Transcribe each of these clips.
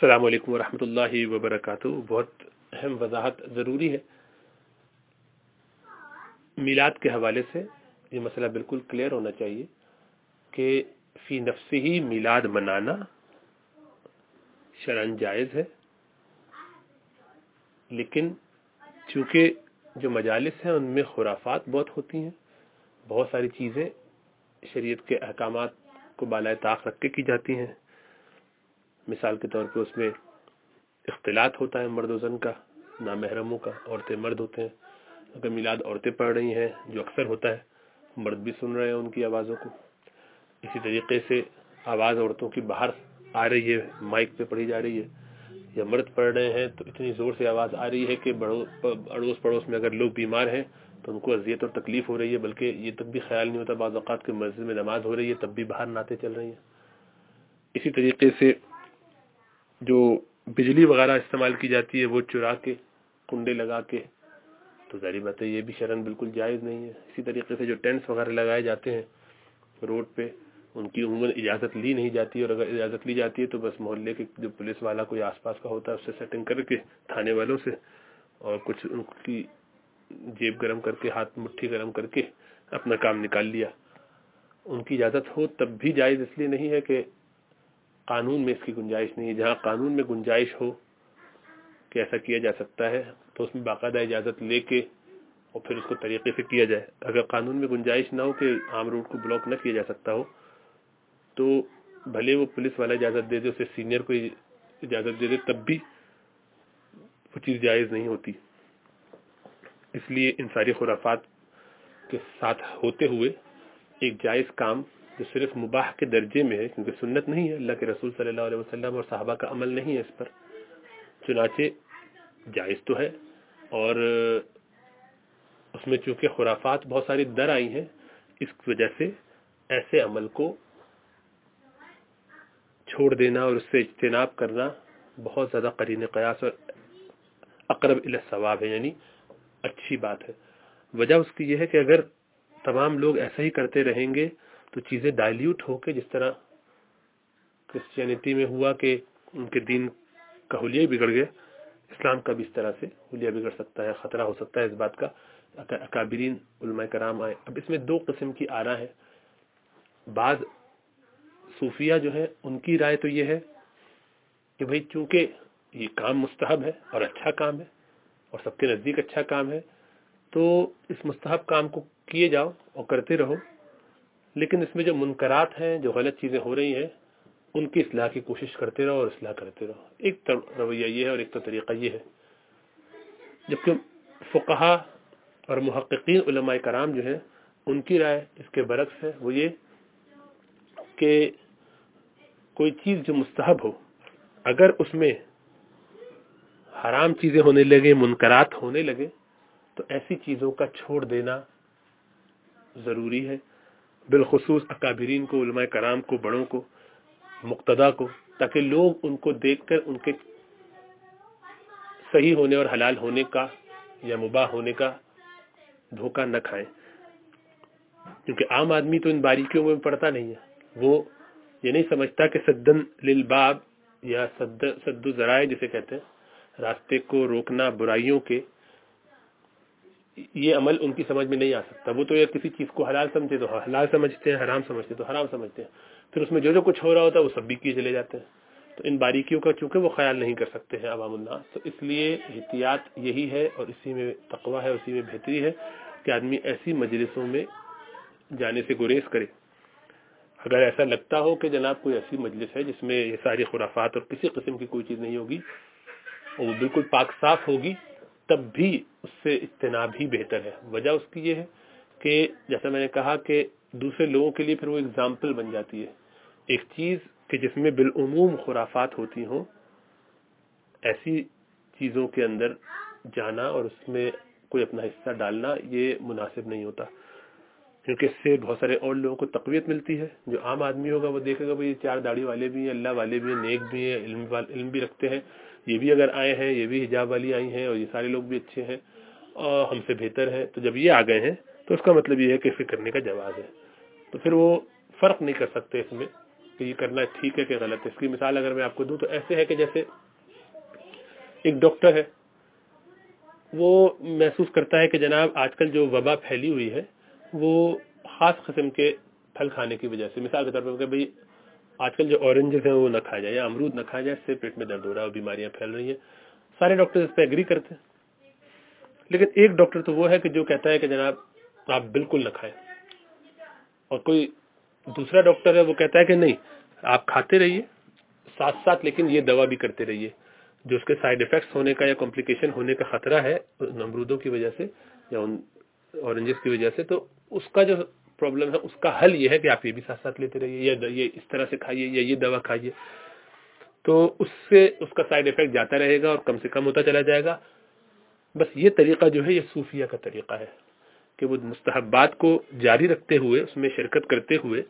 السلام علیکم ورحمۃ اللہ وبرکاتہ۔ بہت اہم وضاحت ضروری ہے میلاد کے حوالے سے۔ یہ مسئلہ بالکل کلیئر ہونا چاہیے کہ فی نفس ہی میلاد منانا شرعاً جائز ہے، لیکن چونکہ جو مجالس ہیں ان میں خرافات بہت ہوتی ہیں، بہت ساری چیزیں شریعت کے احکامات کو بالائے طاق رکھ کے کی جاتی ہیں۔ مثال کے طور پہ اس میں اختلاط ہوتا ہے مرد و زن کا، نامحرموں کا، عورتیں مرد ہوتے ہیں۔ اگر میلاد عورتیں پڑھ رہی ہیں جو اکثر ہوتا ہے، مرد بھی سن رہے ہیں ان کی آوازوں کو۔ اسی طریقے سے آواز عورتوں کی باہر آ رہی ہے، مائک پہ پڑھی جا رہی ہے، یا مرد پڑھ رہے ہیں تو اتنی زور سے آواز آ رہی ہے کہ اڑوس پڑوس میں اگر لوگ بیمار ہیں تو ان کو اذیت اور تکلیف ہو رہی ہے، بلکہ یہ تک بھی خیال نہیں ہوتا بعض اوقات کہ مسجد میں نماز ہو رہی ہے تب بھی باہر نعتیں چل رہی ہیں۔ اسی طریقے سے جو بجلی وغیرہ استعمال کی جاتی ہے وہ چرا کے، کنڈے لگا کے، تو ظاہر بات ہے یہ بھی شرعاً بالکل جائز نہیں ہے۔ اسی طریقے سے جو ٹینٹس وغیرہ لگائے جاتے ہیں روڈ پہ، ان کی عموماً اجازت لی نہیں جاتی، اور اگر اجازت لی جاتی ہے تو بس محلے کے جو پولیس والا کوئی آس پاس کا ہوتا ہے اس سے سیٹنگ کر کے، تھانے والوں سے، اور کچھ ان کی جیب گرم کر کے، ہاتھ مٹھی گرم کر کے اپنا کام نکال لیا۔ ان کی اجازت ہو تب بھی جائز اس لیے نہیں ہے کہ قانون میں اس کی گنجائش نہیں ہے۔ جہاں قانون میں گنجائش ہو کہ ایسا کیا جا سکتا ہے تو اس میں باقاعدہ اجازت لے کے اور پھر اس کو طریقے سے کیا جائے۔ اگر قانون میں گنجائش نہ ہو کہ عام روڈ کو بلاک نہ کیا جا سکتا ہو تو بھلے وہ پولیس والا اجازت دے دے، اسے سینئر کو اجازت دے دے، تب بھی وہ چیز جائز نہیں ہوتی۔ اس لیے ان ساری خرافات کے ساتھ ہوتے ہوئے ایک جائز کام جو صرف مباح کے درجے میں ہے، کیونکہ سنت نہیں ہے، اللہ کے رسول صلی اللہ علیہ وسلم اور صحابہ کا عمل نہیں ہے اس پر، چنانچہ جائز تو ہے، اور اس میں چونکہ خرافات بہت ساری در آئی ہیں، اس وجہ سے ایسے عمل کو چھوڑ دینا اور اس سے اجتناب کرنا بہت زیادہ قرین قیاس اور اقرب الی الصواب ہے، یعنی اچھی بات ہے۔ وجہ اس کی یہ ہے کہ اگر تمام لوگ ایسا ہی کرتے رہیں گے تو چیزیں ڈائلیوٹ ہو کے، جس طرح کرسچینٹی میں ہوا کہ ان کے دین کا حلیہ بگڑ گیا، اسلام کا بھی اس طرح سے حلیہ بگڑ سکتا ہے، خطرہ ہو سکتا ہے اس بات کا۔ اکابرین علماء کرام آئے۔ اب اس میں دو قسم کی آراء ہیں۔ بعض صوفیہ جو ہیں ان کی رائے تو یہ ہے کہ بھئی چونکہ یہ کام مستحب ہے اور اچھا کام ہے اور سب کے نزدیک اچھا کام ہے، تو اس مستحب کام کو کیے جاؤ اور کرتے رہو، لیکن اس میں جو منکرات ہیں، جو غلط چیزیں ہو رہی ہیں، ان کی اصلاح کی کوشش کرتے رہو اور اصلاح کرتے رہو۔ ایک رویہ یہ ہے اور ایک تو طریقہ یہ ہے۔ جبکہ فقہا اور محققین علماء کرام جو ہیں ان کی رائے اس کے برعکس ہے، وہ یہ کہ کوئی چیز جو مستحب ہو، اگر اس میں حرام چیزیں ہونے لگے، منکرات ہونے لگے، تو ایسی چیزوں کا چھوڑ دینا ضروری ہے، بالخصوص اکابرین کو، علماء کرام کو، بڑوں کو، مقتدا کو، تاکہ لوگ ان کو دیکھ کر ان کے صحیح ہونے اور حلال ہونے کا یا مباح ہونے کا دھوکہ نہ کھائیں۔ کیونکہ عام آدمی تو ان باریکیوں میں پڑتا نہیں ہے، وہ یہ نہیں سمجھتا کہ سدن للباب یا سد ذرائع جسے کہتے ہیں، راستے کو روکنا برائیوں کے، یہ عمل ان کی سمجھ میں نہیں آ سکتا۔ وہ تو یا کسی چیز کو حلال سمجھتے تو حلال سمجھتے ہیں، حرام سمجھتے تو حرام سمجھتے ہیں، پھر اس میں جو کچھ ہو رہا ہوتا ہے وہ سب بھی کیے چلے جاتے ہیں۔ تو ان باریکیوں کا چونکہ وہ خیال نہیں کر سکتے ہیں عوام الناس، تو اس لیے احتیاط یہی ہے، اور اسی میں تقویٰ ہے، اسی میں بہتری ہے کہ آدمی ایسی مجلسوں میں جانے سے گریز کرے۔ اگر ایسا لگتا ہو کہ جناب کوئی ایسی مجلس ہے جس میں یہ ساری خرافات اور کسی قسم کی کوئی چیز نہیں ہوگی اور وہ بالکل پاک صاف ہوگی، تب بھی اس سے اجتناب ہی بہتر ہے۔ وجہ اس کی یہ ہے کہ جیسا میں نے کہا کہ دوسرے لوگوں کے لیے پھر وہ اگزامپل بن جاتی ہے۔ ایک چیز کہ جس میں بالعموم خرافات ہوتی ہوں، ایسی چیزوں کے اندر جانا اور اس میں کوئی اپنا حصہ ڈالنا یہ مناسب نہیں ہوتا، کیونکہ اس سے بہت سارے اور لوگوں کو تقویت ملتی ہے۔ جو عام آدمی ہوگا وہ دیکھے گا بھئی چار داڑھی والے بھی ہیں، اللہ والے بھی ہیں، نیک بھی ہیں، علم بھی رکھتے ہیں، یہ بھی اگر آئے ہیں، یہ بھی حجاب والی آئی ہیں، اور یہ سارے لوگ بھی اچھے ہیں اور ہم سے بہتر ہیں، تو جب یہ آ گئے ہیں تو اس کا مطلب یہ ہے کہ اسے کرنے کا جواز ہے۔ تو پھر وہ فرق نہیں کر سکتے اس میں کہ یہ کرنا ٹھیک ہے کہ غلط ہے. اس کی مثال اگر میں آپ کو دوں تو ایسے ہے کہ جیسے ایک ڈاکٹر ہے, وہ محسوس کرتا ہے کہ جناب آج کل جو وبا پھیلی ہوئی ہے وہ خاص قسم کے پھل کھانے کی وجہ سے, مثال کے طور پر کہ بھئی آج کل جو اورنجز ہیں وہ نہ کھایا جائے یا امرود نہ کھایا جائے, اس سے پیٹ میں درد ہو رہا ہے اور بیماریاں پھیل رہی ہیں. سارے ڈاکٹر اس پہ ایگری کرتے ہیں, لیکن ایک ڈاکٹر تو وہ ہے کہ جو کہتا ہے کہ جناب آپ بالکل نہ کھائیں, اور کوئی دوسرا ڈاکٹر ہے وہ کہتا ہے کہ نہیں آپ کھاتے رہیے ساتھ ساتھ, لیکن یہ دوا بھی کرتے رہیے. جو اس کے سائیڈ ایفیکٹس ہونے کا یا کمپلیکیشن ہونے کا خطرہ ہے ان امرودوں کی وجہ سے یا ان اورنجز کی وجہ سے, تو اس کا جو پرابلم ہے اس کا حل یہ ہے کہ آپ یہ بھی ساتھ ساتھ لیتے رہیے, یا یہ اس طرح سے کھائیے یا یہ دوا کھائیے. تو اس سے اس کا سائیڈ ایفیکٹ جاتا رہے گا اور کم سے کم ہوتا چلا جائے گا. بس یہ طریقہ جو ہے یہ صوفیہ کا طریقہ ہے کہ وہ مستحبات کو جاری رکھتے ہوئے, اس میں شرکت کرتے ہوئے,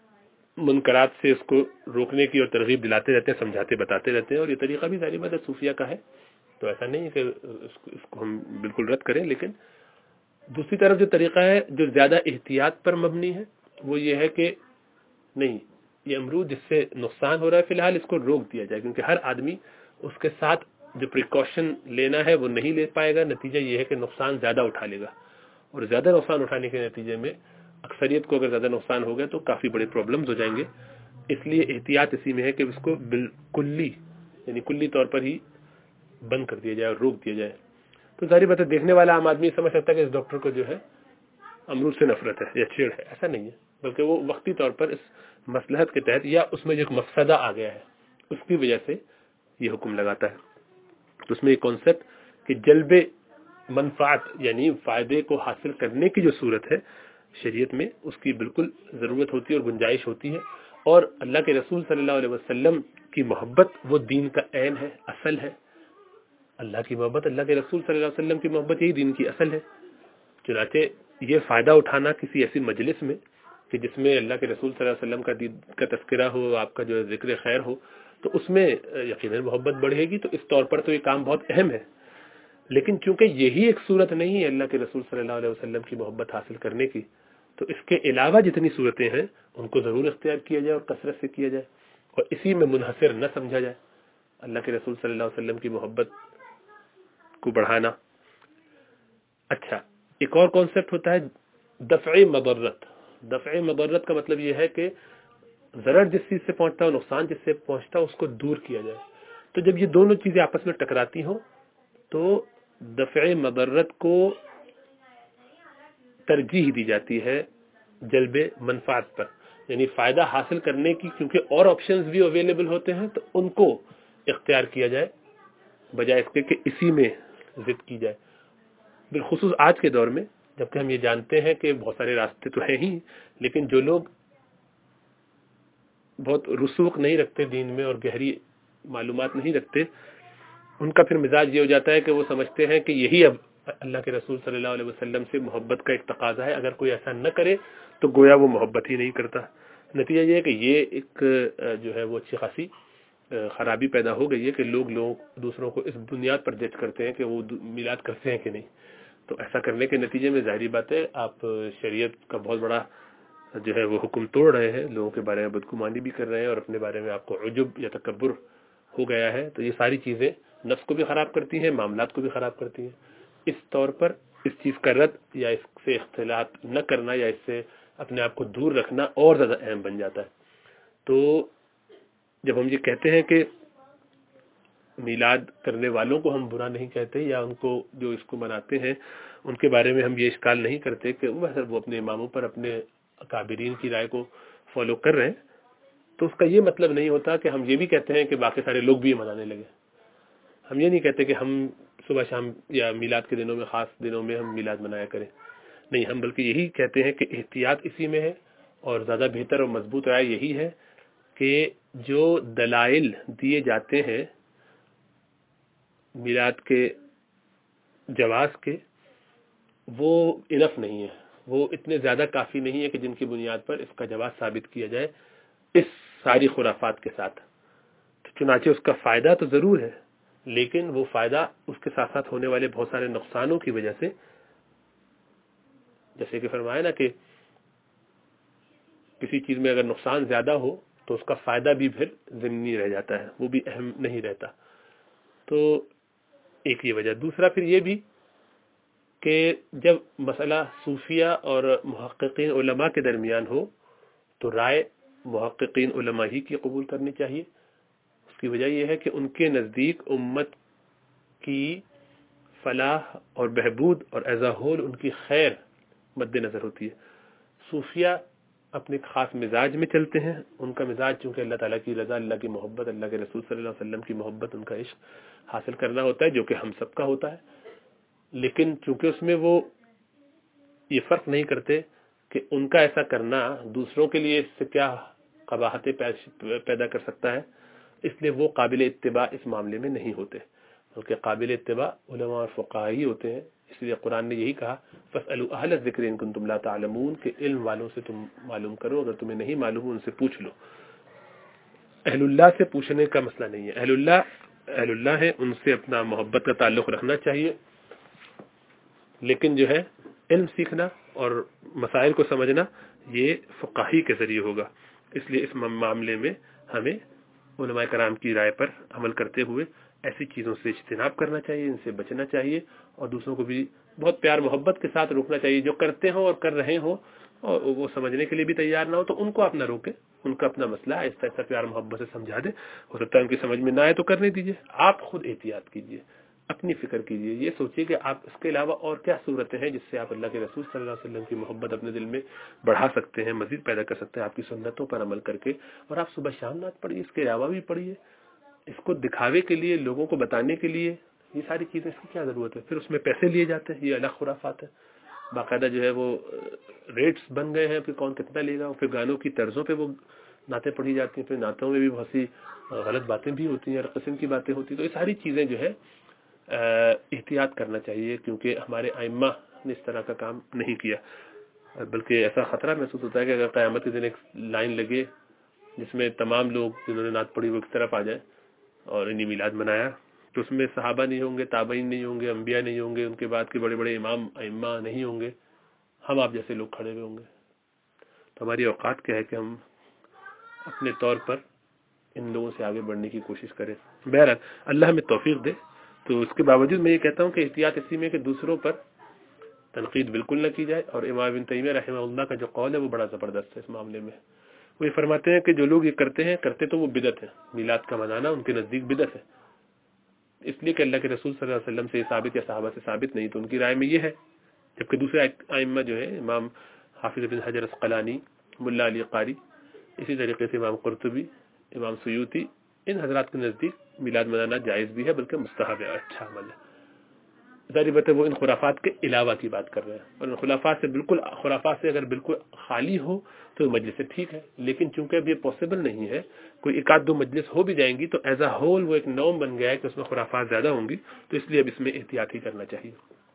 منکرات سے اس کو روکنے کی اور ترغیب دلاتے رہتے ہیں, سمجھاتے بتاتے رہتے ہیں. اور یہ طریقہ بھی ظاہر بات ہے صوفیہ کا ہے, تو ایسا نہیں ہے کہ اس کو ہم بالکل رد کریں. لیکن دوسری طرف جو طریقہ ہے جو زیادہ احتیاط پر مبنی ہے وہ یہ ہے کہ نہیں, یہ امرود جس سے نقصان ہو رہا ہے فی الحال اس کو روک دیا جائے, کیونکہ ہر آدمی اس کے ساتھ جو پریکاشن لینا ہے وہ نہیں لے پائے گا. نتیجہ یہ ہے کہ نقصان زیادہ اٹھا لے گا, اور زیادہ نقصان اٹھانے کے نتیجے میں اکثریت کو اگر زیادہ نقصان ہو گیا تو کافی بڑے پرابلمز ہو جائیں گے. اس لیے احتیاط اسی میں ہے کہ اس کو بالکلی یعنی کلی طور پر ہی بند کر دیا جائے اور روک دیا جائے. تو ظاہر بات ہے دیکھنے والا عام آدمی سمجھ سکتا ہے کہ اس ڈاکٹر کو جو ہے امرود سے نفرت ہے یا چڑ ہے. ایسا نہیں ہے, بلکہ وہ وقتی طور پر اس مصلحت کے تحت یا اس میں جو ایک مفسدہ آ گیا ہے اس کی وجہ سے یہ حکم لگاتا ہے. تو اس میں یہ کانسیپٹ کہ جلب منفعت یعنی فائدے کو حاصل کرنے کی جو صورت ہے شریعت میں اس کی بالکل ضرورت ہوتی ہے اور گنجائش ہوتی ہے. اور اللہ کے رسول صلی اللہ علیہ وسلم کی محبت وہ دین کا عین ہے, اصل ہے. اللہ کی محبت, اللہ کے رسول صلی اللہ علیہ وسلم کی محبت یہی دین کی اصل ہے. چنانچہ یہ فائدہ اٹھانا کسی ایسی مجلس میں کہ جس میں اللہ کے رسول صلی اللہ علیہ وسلم کا دین کا تذکرہ ہو, آپ کا جو ذکر خیر ہو, تو اس میں یقیناً محبت بڑھے گی. تو اس طور پر تو یہ کام بہت اہم ہے. لیکن چونکہ یہی ایک صورت نہیں ہے اللہ کے رسول صلی اللہ علیہ وسلم کی محبت حاصل کرنے کی, تو اس کے علاوہ جتنی صورتیں ہیں ان کو ضرور اختیار کیا جائے اور کثرت سے کیا جائے, اور اسی میں منحصر نہ سمجھا جائے اللہ کے رسول صلی اللہ علیہ وسلم کی محبت کو بڑھانا. اچھا, ایک اور کانسیپٹ ہوتا ہے دفع مضرت. دفع مضرت کا مطلب یہ ہے کہ ضرر جس چیز سے پہنچتا ہو, نقصان جس سے پہنچتا ہو, اس کو دور کیا جائے. تو جب یہ دونوں چیزیں آپس میں ٹکراتی ہوں تو دفع مضرت کو ترجیح دی جاتی ہے جلب منفعت پر, یعنی فائدہ حاصل کرنے کی, کیونکہ اور آپشنز بھی اویلیبل ہوتے ہیں تو ان کو اختیار کیا جائے بجائے اس کے کہ اسی میں ضد کی جائے. بالخصوص آج کے دور میں جبکہ ہم یہ جانتے ہیں کہ بہت سارے راستے تو ہیں ہی, لیکن جو لوگ بہت رسوخ نہیں رکھتے دین میں اور گہری معلومات نہیں رکھتے, ان کا پھر مزاج یہ ہو جاتا ہے کہ وہ سمجھتے ہیں کہ یہی اب اللہ کے رسول صلی اللہ علیہ وسلم سے محبت کا ایک تقاضا ہے, اگر کوئی ایسا نہ کرے تو گویا وہ محبت ہی نہیں کرتا. نتیجہ یہ ہے کہ یہ ایک جو ہے وہ اچھی خاصی خرابی پیدا ہو گئی ہے کہ لوگ دوسروں کو اس بنیاد پر جج کرتے ہیں کہ وہ میلاد کرتے ہیں کہ نہیں. تو ایسا کرنے کے نتیجے میں ظاہری بات ہے آپ شریعت کا بہت بڑا جو ہے وہ حکم توڑ رہے ہیں, لوگوں کے بارے میں بدگمانی بھی کر رہے ہیں, اور اپنے بارے میں آپ کو عجب یا تکبر ہو گیا ہے. تو یہ ساری چیزیں نفس کو بھی خراب کرتی ہیں, معاملات کو بھی خراب کرتی ہیں. اس طور پر اس چیز کا رد یا اس سے اختلاط نہ کرنا یا اس سے اپنے آپ کو دور رکھنا اور زیادہ اہم بن جاتا ہے. تو جب ہم یہ کہتے ہیں کہ میلاد کرنے والوں کو ہم برا نہیں کہتے, یا ان کو جو اس کو مناتے ہیں ان کے بارے میں ہم یہ اشکال نہیں کرتے کہ وہ اپنے اماموں پر اپنے اکابرین کی رائے کو فالو کر رہے ہیں, تو اس کا یہ مطلب نہیں ہوتا کہ ہم یہ بھی کہتے ہیں کہ باقی سارے لوگ بھی یہ منانے لگے. ہم یہ نہیں کہتے کہ ہم صبح شام یا میلاد کے دنوں میں, خاص دنوں میں ہم میلاد منایا کریں, نہیں. ہم بلکہ یہی کہتے ہیں کہ احتیاط اسی میں ہے, اور زیادہ بہتر اور مضبوط رائے یہی ہے کہ جو دلائل دیے جاتے ہیں میلاد کے جواز کے, وہ انف نہیں ہے, وہ اتنے زیادہ کافی نہیں ہے کہ جن کی بنیاد پر اس کا جواز ثابت کیا جائے اس ساری خرافات کے ساتھ. چنانچہ اس کا فائدہ تو ضرور ہے, لیکن وہ فائدہ اس کے ساتھ ساتھ ہونے والے بہت سارے نقصانوں کی وجہ سے, جیسے کہ فرمایا نا کہ کسی چیز میں اگر نقصان زیادہ ہو تو اس کا فائدہ بھی پھر ضمنی رہ جاتا ہے، وہ بھی اہم نہیں رہتا۔ تو ایک یہ وجہ، دوسرا پھر یہ بھی کہ جب مسئلہ صوفیہ اور محققین علماء کے درمیان ہو تو رائے محققین علماء ہی کی قبول کرنی چاہیے۔ اس کی وجہ یہ ہے کہ ان کے نزدیک امت کی فلاح اور بہبود اور ایز اے ہول ان کی خیر مد نظر ہوتی ہے۔ صوفیہ اپنے خاص مزاج میں چلتے ہیں، ان کا مزاج چونکہ اللہ تعالیٰ کی رضا، اللہ کی محبت، اللہ کے رسول صلی اللہ علیہ وسلم کی محبت، ان کا عشق حاصل کرنا ہوتا ہے، جو کہ ہم سب کا ہوتا ہے۔ لیکن چونکہ اس میں وہ یہ فرق نہیں کرتے کہ ان کا ایسا کرنا دوسروں کے لیے اس سے کیا قباحتیں پیدا کر سکتا ہے، اس لیے وہ قابل اتباع اس معاملے میں نہیں ہوتے، بلکہ قابل اتباع علماء اور فقہاء ہی ہوتے ہیں۔ اس لیے قرآن نے یہی کہا فَاسْأَلُوا أَهْلَ الذِّكْرِ إِن كُنتُمْ لَا تَعْلَمُونَ، کہ علم والوں سے تم معلوم کرو، اگر تمہیں نہیں معلوم ان سے پوچھ لو۔ اہل اللہ سے پوچھنے کا مسئلہ نہیں ہے، اہل اللہ ہے، ان سے اپنا محبت کا تعلق رکھنا چاہیے، لیکن جو ہے علم سیکھنا اور مسائل کو سمجھنا یہ فقہی کے ذریعے ہوگا۔ اس لیے اس معاملے میں ہمیں علماء کرام کی رائے پر عمل کرتے ہوئے ایسی چیزوں سے اجتناب کرنا چاہیے، ان سے بچنا چاہیے، اور دوسروں کو بھی بہت پیار محبت کے ساتھ روکنا چاہیے۔ جو کرتے ہوں اور کر رہے ہوں اور وہ سمجھنے کے لیے بھی تیار نہ ہو تو ان کو آپ نہ روکیں، ان کا اپنا مسئلہ آہستہ آہستہ پیار محبت سے سمجھا دیں۔ ہو سکتا ہے ان کی سمجھ میں نہ آئے تو کرنے دیجیے، آپ خود احتیاط کیجیے، اپنی فکر کیجیے، یہ سوچیے کہ آپ اس کے علاوہ اور کیا صورتیں ہیں جس سے آپ اللہ کے رسول صلی اللہ علیہ وسلم کی محبت اپنے دل میں بڑھا سکتے ہیں، مزید پیدا کر سکتے ہیں آپ کی سنتوں پر عمل کر کے۔ اور آپ صبح شام نعت پڑھیے، اس کے علاوہ بھی پڑھیے، اس کو دکھاوے کے لیے، لوگوں کو بتانے کے لیے، یہ ساری چیزیں اس کی کیا ضرورت ہے؟ پھر اس میں پیسے لیے جاتے ہیں، یہ الگ خرافات ہے۔ باقاعدہ جو ہے وہ ریٹس بن گئے ہیں، پھر کون کتنا لے گا، پھر گانوں کی طرزوں پہ وہ نعتیں پڑھی جاتی ہیں، پھر نعتوں میں بھی بہت سی غلط باتیں بھی ہوتی ہیں، ہر قسم کی باتیں ہوتی ہیں۔ تو یہ ساری چیزیں جو ہے احتیاط کرنا چاہیے، کیونکہ ہمارے ائمہ نے اس طرح کا کام نہیں کیا، بلکہ ایسا خطرہ محسوس ہوتا ہے کہ اگر قیامت کے دن ایک لائن لگے جس میں تمام لوگ جنہوں نے نعت پڑھی وہ ایک طرف آ جائیں اور انہیں میلاد منایا، تو اس میں صحابہ نہیں ہوں گے، تابعین نہیں ہوں گے، انبیاء نہیں ہوں گے، ان کے بعد کے بڑے بڑے امام ائمہ نہیں ہوں گے، ہم آپ جیسے لوگ کھڑے ہوئے ہوں گے۔ تو ہماری اوقات کیا ہے کہ ہم اپنے طور پر ان لوگوں سے آگے بڑھنے کی کوشش کریں۔ بہرحال اللہ ہمیں توفیق دے۔ تو اس کے باوجود میں یہ کہتا ہوں کہ احتیاط اسی میں کہ دوسروں پر تنقید بالکل نہ کی جائے، اور امام ابن تیمیہ رحمہ اللہ کا جو قول ہے وہ بڑا زبردست ہے اس معاملے میں۔ وہ یہ فرماتے ہیں کہ جو لوگ یہ کرتے تو وہ بدعت ہے، میلاد کا منانا ان کے نزدیک بدعت ہے، اس لیے کہ اللہ کے رسول صلی اللہ علیہ وسلم سے یہ ثابت یا صحابہ سے ثابت نہیں، تو ان کی رائے میں یہ ہے۔ جبکہ دوسرے ائمہ جو ہیں، امام حافظ بن حجر عسقلانی، ملا علی قاری، اسی طریقے سے امام قرطبی، امام سیوطی، ان حضرات کے نزدیک میلاد منانا جائز بھی ہے، بلکہ مستحب ہے، اچھا عمل ہے۔ ظاہر بات ہے وہ ان خرافات کے علاوہ کی بات کر رہے ہیں، اور ان خرافات سے اگر بالکل خالی ہو تو مجلس سے ٹھیک ہے، لیکن چونکہ اب یہ پاسبل نہیں ہے، کوئی ایک آدھ دو مجلس ہو بھی جائیں گی تو ایز اے ہول وہ ایک نورم بن گیا ہے کہ اس میں خرافات زیادہ ہوں گی، تو اس لیے اب اس میں احتیاط ہی کرنا چاہیے۔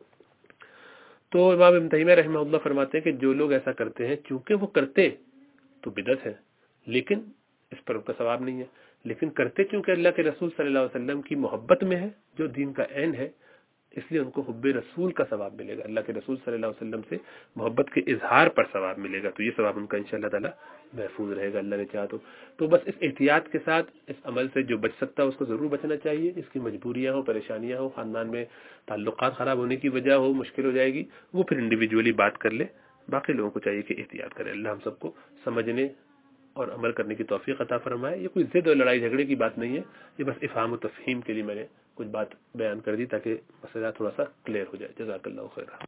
تو امام ابن تیمیہ رحمہ اللہ فرماتے ہیں کہ جو لوگ ایسا کرتے ہیں، چونکہ وہ کرتے تو بدعت ہے، لیکن اس پر ان کا ثواب نہیں ہے، لیکن کرتے چونکہ اللہ کے رسول صلی اللہ علیہ وسلم کی محبت میں ہے، جو دین کا عین ہے، اس لیے ان کو حب رسول کا ثواب ملے گا، اللہ کے رسول صلی اللہ علیہ وسلم سے محبت کے اظہار پر ثواب ملے گا، تو یہ ثواب ان کا انشاءاللہ تعالی محفوظ رہے گا اللہ نے چاہا تو بس اس احتیاط کے ساتھ اس عمل سے جو بچ سکتا ہے اس کو ضرور بچنا چاہیے۔ اس کی مجبوریاں ہوں، پریشانیاں ہوں، خاندان میں تعلقات خراب ہونے کی وجہ ہو، مشکل ہو جائے گی، وہ پھر انڈیویجولی بات کر لے، باقی لوگوں کو چاہیے کہ احتیاط کرے۔ اللہ ہم سب کو سمجھنے اور عمل کرنے کی توفیق عطا فرمائے۔ یہ کوئی ضد اور لڑائی جھگڑے کی بات نہیں ہے، یہ بس افہام و تفہیم کے لیے میں نے کچھ بات بیان کر دی تاکہ مسئلہ تھوڑا سا کلیئر ہو جائے۔ جزاک اللہ خیر۔